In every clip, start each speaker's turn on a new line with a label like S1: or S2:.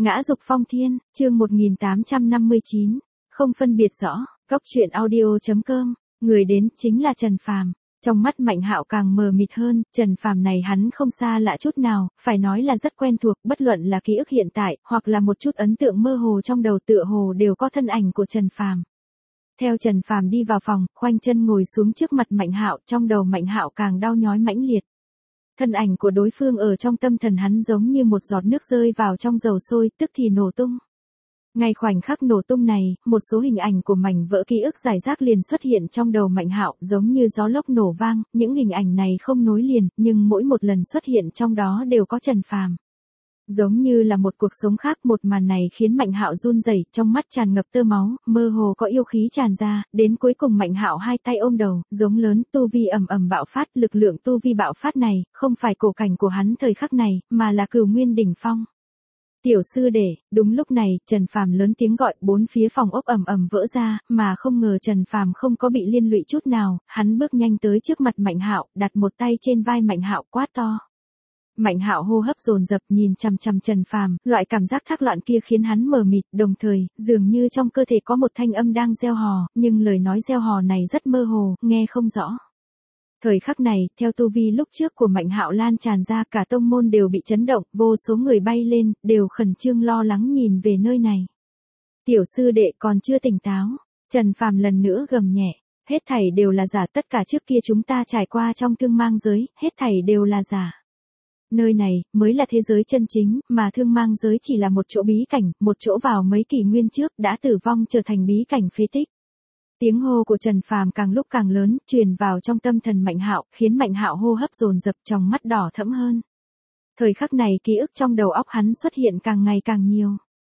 S1: Ngã dục phong thiên, chương 1859, không phân biệt rõ, góc truyện audio.com, người đến chính là Trần Phàm. Trong mắt Mạnh Hạo càng mờ mịt hơn, Trần Phàm này hắn không xa lạ chút nào, phải nói là rất quen thuộc, bất luận là ký ức hiện tại, hoặc là một chút ấn tượng mơ hồ trong đầu tựa hồ đều có thân ảnh của Trần Phàm. Theo Trần Phàm đi vào phòng, khoanh chân ngồi xuống trước mặt Mạnh Hạo, trong đầu Mạnh Hạo càng đau nhói mãnh liệt. Thân ảnh của đối phương ở trong tâm thần hắn giống như một giọt nước rơi vào trong dầu sôi, tức thì nổ tung. Ngay khoảnh khắc nổ tung này, một số hình ảnh của mảnh vỡ ký ức rải rác liền xuất hiện trong đầu Mạnh Hạo, giống như gió lốc nổ vang, những hình ảnh này không nối liền, nhưng mỗi một lần xuất hiện trong đó đều có Trần Phàm. Giống như là một cuộc sống khác, một màn này khiến Mạnh Hạo run rẩy, trong mắt tràn ngập tơ máu, mơ hồ có yêu khí tràn ra, đến cuối cùng Mạnh Hạo hai tay ôm đầu, giống lớn, tu vi ầm ầm bạo phát, lực lượng tu vi bạo phát này, không phải cổ cảnh của hắn thời khắc này, mà là Cửu Nguyên đỉnh phong. Tiểu sư đệ, đúng lúc này, Trần Phàm lớn tiếng gọi, bốn phía phòng ốc ầm ầm vỡ ra, mà không ngờ Trần Phàm không có bị liên lụy chút nào, hắn bước nhanh tới trước mặt Mạnh Hạo, đặt một tay trên vai Mạnh Hạo quát to. Mạnh Hạo hô hấp dồn dập nhìn chằm chằm Trần Phàm, loại cảm giác thác loạn kia khiến hắn mờ mịt, đồng thời, dường như trong cơ thể có một thanh âm đang gieo hò, nhưng lời nói gieo hò này rất mơ hồ, nghe không rõ. Thời khắc này, theo tu vi lúc trước của Mạnh Hạo lan tràn ra, cả tông môn đều bị chấn động, vô số người bay lên, đều khẩn trương lo lắng nhìn về nơi này. Tiểu sư đệ còn chưa tỉnh táo, Trần Phàm lần nữa gầm nhẹ, hết thảy đều là giả, tất cả trước kia chúng ta trải qua trong thương mang giới, hết thảy đều là giả. Nơi này, mới là thế giới chân chính, mà thương mang giới chỉ là một chỗ bí cảnh, một chỗ vào mấy kỷ nguyên trước, đã tử vong trở thành bí cảnh phế tích. Tiếng hô của Trần Phàm càng lúc càng lớn, truyền vào trong tâm thần Mạnh Hạo, khiến Mạnh Hạo hô hấp dồn dập, trong mắt đỏ thẫm hơn. Thời khắc này ký ức trong đầu óc hắn xuất hiện càng ngày càng nhiều.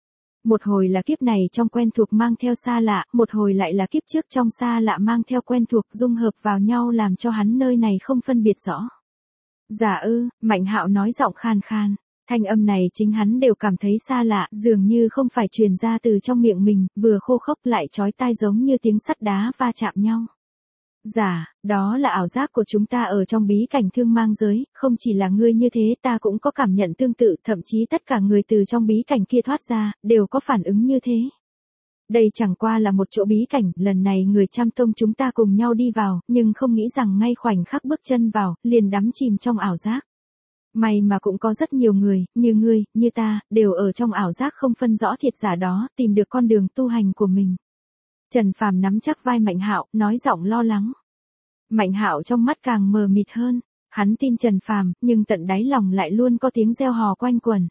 S1: Một hồi là kiếp này trong quen thuộc mang theo xa lạ, một hồi lại là kiếp trước trong xa lạ mang theo quen thuộc, dung hợp vào nhau làm cho hắn nơi này không phân biệt rõ. Giả ư, Mạnh Hạo nói giọng khan khan, thanh âm này chính hắn đều cảm thấy xa lạ, dường như không phải truyền ra từ trong miệng mình, vừa khô khốc lại chói tai giống như tiếng sắt đá va chạm nhau. Giả, đó là ảo giác của chúng ta ở trong bí cảnh thương mang giới, không chỉ là ngươi như thế, ta cũng có cảm nhận tương tự, thậm chí tất cả người từ trong bí cảnh kia thoát ra, đều có phản ứng như thế. Đây chẳng qua là một chỗ bí cảnh, lần này người Trăm Tông chúng ta cùng nhau đi vào, nhưng không nghĩ rằng ngay khoảnh khắc bước chân vào, liền đắm chìm trong ảo giác. May mà cũng có rất nhiều người, như ngươi, như ta, đều ở trong ảo giác không phân rõ thiệt giả đó, tìm được con đường tu hành của mình. Trần Phàm nắm chắc vai Mạnh Hạo, nói giọng lo lắng. Mạnh Hạo trong mắt càng mờ mịt hơn, hắn tin Trần Phàm, nhưng tận đáy lòng lại luôn có tiếng reo hò quanh quẩn.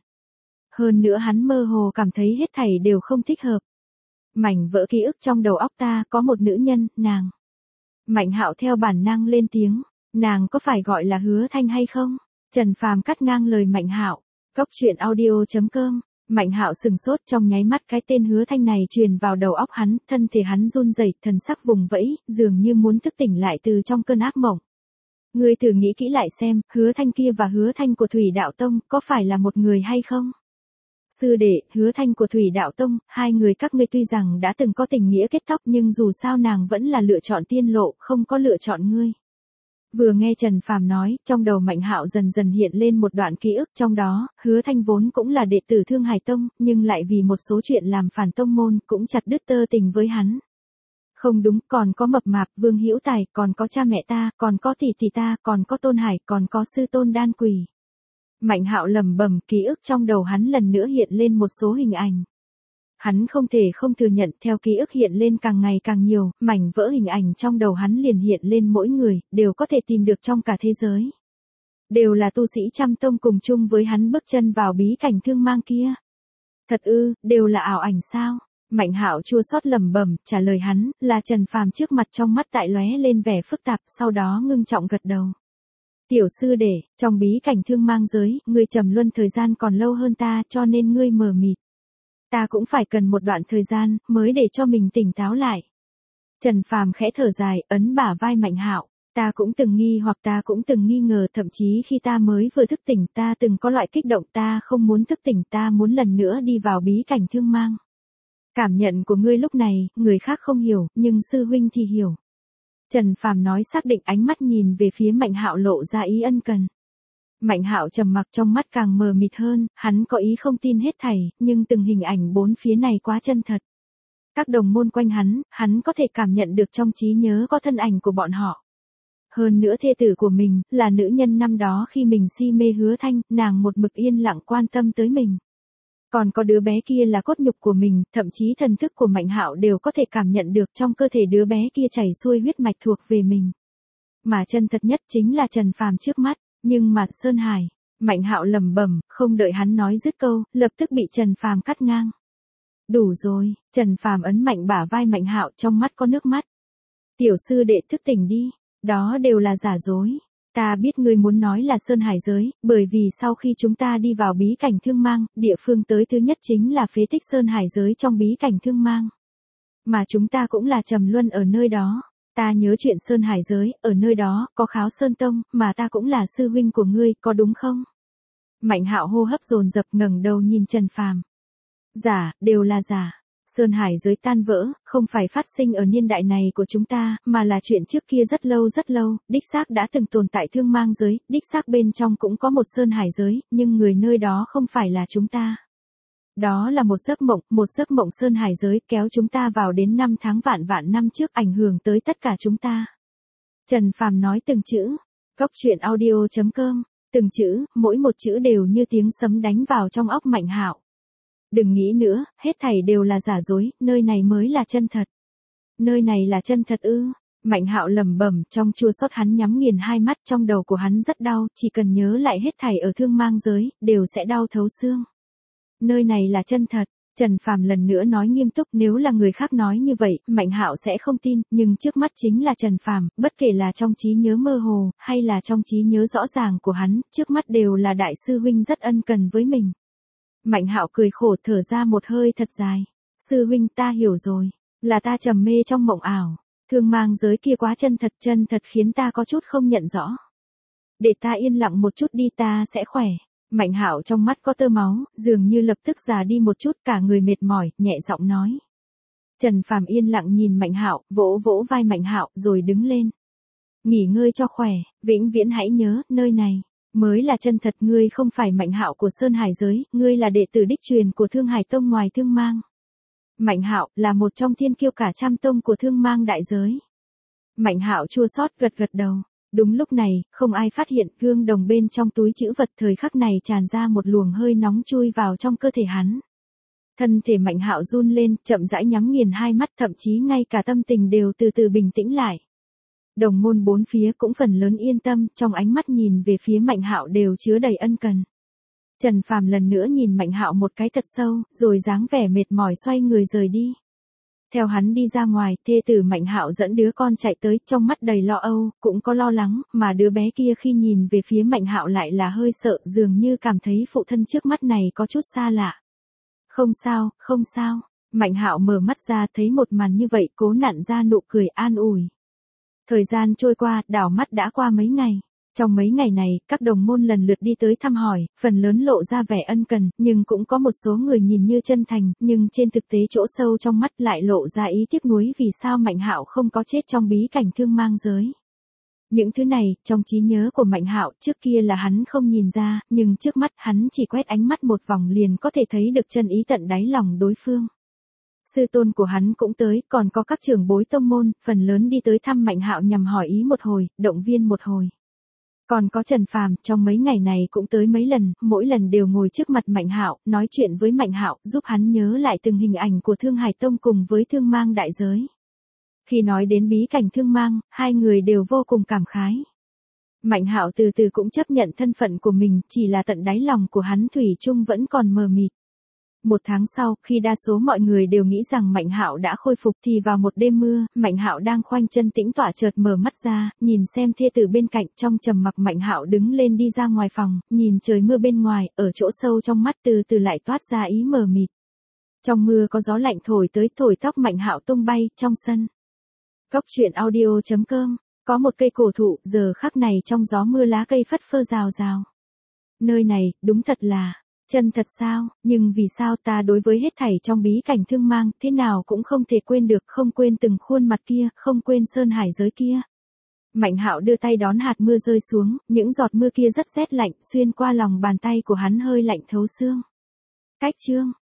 S1: Hơn nữa hắn mơ hồ cảm thấy hết thảy đều không thích hợp. Mảnh vỡ ký ức trong đầu óc ta, có một nữ nhân, nàng. Mạnh Hạo theo bản năng lên tiếng, nàng có phải gọi là Hứa Thanh hay không? Trần Phàm cắt ngang lời Mạnh Hạo. Góc truyện audio.com. Mạnh Hạo sừng sốt, trong nháy mắt cái tên Hứa Thanh này truyền vào đầu óc hắn, thân thể hắn run rẩy, thần sắc vùng vẫy, dường như muốn thức tỉnh lại từ trong cơn ác mộng. Ngươi thử nghĩ kỹ lại xem, Hứa Thanh kia và Hứa Thanh của Thủy Đạo Tông, có phải là một người hay không? Sư đệ, Hứa Thanh của Thủy Đạo Tông, hai người các ngươi tuy rằng đã từng có tình nghĩa kết thúc, nhưng dù sao nàng vẫn là lựa chọn tiên lộ, không có lựa chọn ngươi. Vừa nghe Trần Phàm nói, trong đầu Mạnh Hạo dần dần hiện lên một đoạn ký ức, trong đó, Hứa Thanh vốn cũng là đệ tử Thương Hải Tông, nhưng lại vì một số chuyện làm phản tông môn, cũng chặt đứt tơ tình với hắn. Không đúng, còn có Mập Mạp, Vương Hữu Tài, còn có cha mẹ ta, còn có tỷ tỷ ta, còn có Tôn Hải, còn có sư tôn Đan Quỷ. Mạnh Hạo lẩm bẩm, ký ức trong đầu hắn lần nữa hiện lên một số hình ảnh. Hắn không thể không thừa nhận, theo ký ức hiện lên càng ngày càng nhiều, mảnh vỡ hình ảnh trong đầu hắn liền hiện lên mỗi người, đều có thể tìm được trong cả thế giới. Đều là tu sĩ Trăm Tông cùng chung với hắn bước chân vào bí cảnh thương mang kia. Thật ư, đều là ảo ảnh sao? Mạnh Hạo chua xót lẩm bẩm, trả lời hắn, là Trần Phàm trước mặt, trong mắt tại lóe lên vẻ phức tạp, sau đó ngưng trọng gật đầu. Tiểu sư đệ, trong bí cảnh thương mang giới, ngươi trầm luân thời gian còn lâu hơn ta, cho nên ngươi mờ mịt. Ta cũng phải cần một đoạn thời gian, mới để cho mình tỉnh táo lại. Trần Phàm khẽ thở dài, ấn bả vai Mạnh Hạo. Ta cũng từng nghi hoặc ta cũng từng nghi ngờ, thậm chí khi ta mới vừa thức tỉnh ta từng có loại kích động, ta không muốn thức tỉnh, ta muốn lần nữa đi vào bí cảnh thương mang. Cảm nhận của ngươi lúc này, người khác không hiểu, nhưng sư huynh thì hiểu. Trần Phàm nói xác định, ánh mắt nhìn về phía Mạnh Hạo lộ ra ý ân cần. Mạnh Hạo trầm mặc, trong mắt càng mờ mịt hơn, hắn có ý không tin hết thảy, nhưng từng hình ảnh bốn phía này quá chân thật. Các đồng môn quanh hắn có thể cảm nhận được trong trí nhớ có thân ảnh của bọn họ. Hơn nữa thê tử của mình, là nữ nhân năm đó khi mình si mê Hứa Thanh, nàng một mực yên lặng quan tâm tới mình. Còn có đứa bé kia là cốt nhục của mình, thậm chí thần thức của Mạnh Hạo đều có thể cảm nhận được trong cơ thể đứa bé kia chảy xuôi huyết mạch thuộc về mình. Mà chân thật nhất chính là Trần Phàm trước mắt, nhưng mà Sơn Hải, Mạnh Hạo lẩm bẩm, không đợi hắn nói dứt câu, lập tức bị Trần Phàm cắt ngang. Đủ rồi, Trần Phàm ấn mạnh bả vai Mạnh Hạo, trong mắt có nước mắt. Tiểu sư đệ thức tỉnh đi, đó đều là giả dối. Ta biết ngươi muốn nói là Sơn Hải giới, bởi vì sau khi chúng ta đi vào bí cảnh Thương Mang, địa phương tới thứ nhất chính là phế tích Sơn Hải giới trong bí cảnh Thương Mang. Mà chúng ta cũng là trầm luân ở nơi đó. Ta nhớ chuyện Sơn Hải giới, ở nơi đó, có Kháo Sơn Tông, mà ta cũng là sư huynh của ngươi, có đúng không? Mạnh Hạo hô hấp dồn dập, ngẩng đầu nhìn Trần Phàm. Giả, đều là giả. Sơn Hải giới tan vỡ, không phải phát sinh ở niên đại này của chúng ta, mà là chuyện trước kia rất lâu, đích xác đã từng tồn tại Thương Mang giới, đích xác bên trong cũng có một Sơn Hải giới, nhưng người nơi đó không phải là chúng ta. Đó là một giấc mộng Sơn Hải giới kéo chúng ta vào đến năm tháng vạn năm trước, ảnh hưởng tới tất cả chúng ta. Trần Phàm nói từng chữ, goctruyện.audio.com, từng chữ, mỗi một chữ đều như tiếng sấm đánh vào trong óc Mạnh Hạo. Đừng nghĩ nữa, hết thảy đều là giả dối, nơi này mới là chân thật. Nơi này là chân thật ư? Mạnh Hạo lẩm bẩm, trong chua xót hắn nhắm nghiền hai mắt, trong đầu của hắn rất đau, chỉ cần nhớ lại hết thảy ở Thương Mang giới, đều sẽ đau thấu xương. Nơi này là chân thật. Trần Phàm lần nữa nói nghiêm túc, nếu là người khác nói như vậy, Mạnh Hạo sẽ không tin, nhưng trước mắt chính là Trần Phàm, bất kể là trong trí nhớ mơ hồ, hay là trong trí nhớ rõ ràng của hắn, trước mắt đều là đại sư huynh rất ân cần với mình. Mạnh Hạo cười khổ, thở ra một hơi thật dài. Sư huynh, ta hiểu rồi, là ta trầm mê trong mộng ảo. Thương Mang giới kia quá chân thật khiến ta có chút không nhận rõ. Để ta yên lặng một chút đi, ta sẽ khỏe. Mạnh Hạo trong mắt có tơ máu, dường như lập tức già đi một chút, cả người mệt mỏi, nhẹ giọng nói. Trần Phàm yên lặng nhìn Mạnh Hạo, vỗ vỗ vai Mạnh Hạo, rồi đứng lên. Nghỉ ngơi cho khỏe, vĩnh viễn hãy nhớ, nơi này mới là chân thật, ngươi không phải Mạnh Hạo của Sơn Hải giới, ngươi là đệ tử đích truyền của Thương Hải Tông ngoài Thương Mang. Mạnh Hạo là một trong thiên kiêu cả trăm tông của Thương Mang đại giới. Mạnh Hạo chua xót gật đầu. Đúng lúc này, không ai phát hiện, gương đồng bên trong túi trữ vật thời khắc này tràn ra một luồng hơi nóng chui vào trong cơ thể hắn. Thân thể Mạnh Hạo run lên, chậm rãi nhắm nghiền hai mắt, thậm chí ngay cả tâm tình đều từ từ bình tĩnh lại. Đồng môn bốn phía cũng phần lớn yên tâm, trong ánh mắt nhìn về phía Mạnh Hạo đều chứa đầy ân cần. Trần Phàm lần nữa nhìn Mạnh Hạo một cái thật sâu, rồi dáng vẻ mệt mỏi xoay người rời đi. Theo hắn đi ra ngoài, thê tử Mạnh Hạo dẫn đứa con chạy tới, trong mắt đầy lo âu, cũng có lo lắng, mà đứa bé kia khi nhìn về phía Mạnh Hạo lại là hơi sợ, dường như cảm thấy phụ thân trước mắt này có chút xa lạ. Không sao. Mạnh Hạo mở mắt ra, thấy một màn như vậy, cố nặn ra nụ cười an ủi. Thời gian trôi qua, đảo mắt đã qua mấy ngày. Trong mấy ngày này, các đồng môn lần lượt đi tới thăm hỏi, phần lớn lộ ra vẻ ân cần, nhưng cũng có một số người nhìn như chân thành, nhưng trên thực tế chỗ sâu trong mắt lại lộ ra ý tiếc nuối vì sao Mạnh Hạo không có chết trong bí cảnh Thương Mang giới. Những thứ này, trong trí nhớ của Mạnh Hạo, trước kia là hắn không nhìn ra, nhưng trước mắt hắn chỉ quét ánh mắt một vòng liền có thể thấy được chân ý tận đáy lòng đối phương. Sư tôn của hắn cũng tới, còn có các trưởng bối tông môn, phần lớn đi tới thăm Mạnh Hạo nhằm hỏi ý một hồi, động viên một hồi. Còn có Trần Phàm, trong mấy ngày này cũng tới mấy lần, mỗi lần đều ngồi trước mặt Mạnh Hạo, nói chuyện với Mạnh Hạo, giúp hắn nhớ lại từng hình ảnh của Thương Hải Tông cùng với Thương Mang đại giới. Khi nói đến bí cảnh Thương Mang, hai người đều vô cùng cảm khái. Mạnh Hạo từ từ cũng chấp nhận thân phận của mình, chỉ là tận đáy lòng của hắn thủy chung vẫn còn mờ mịt. Một tháng sau, khi đa số mọi người đều nghĩ rằng Mạnh Hạo đã khôi phục thì vào một đêm mưa, Mạnh Hạo đang khoanh chân tĩnh tọa chợt mở mắt ra, nhìn xem thê tử bên cạnh, trong trầm mặc Mạnh Hạo đứng lên đi ra ngoài phòng, nhìn trời mưa bên ngoài, ở chỗ sâu trong mắt từ từ lại toát ra ý mờ mịt. Trong mưa có gió lạnh thổi tới, thổi tóc Mạnh Hạo tung bay trong sân. Goctruyện.audio.com, có một cây cổ thụ, giờ khắc này trong gió mưa lá cây phất phơ rào rào. Nơi này, đúng thật là chân thật sao, nhưng vì sao ta đối với hết thảy trong bí cảnh Thương Mang, thế nào cũng không thể quên được, không quên từng khuôn mặt kia, không quên Sơn Hải giới kia. Mạnh Hạo đưa tay đón hạt mưa rơi xuống, những giọt mưa kia rất rét lạnh, xuyên qua lòng bàn tay của hắn hơi lạnh thấu xương. Cách chương